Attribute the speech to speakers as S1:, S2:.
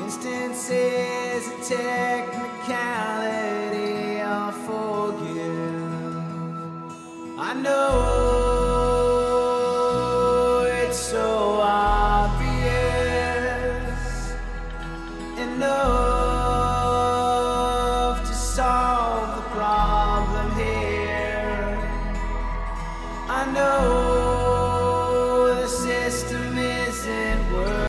S1: Distance is a technicality I'll forgive. I know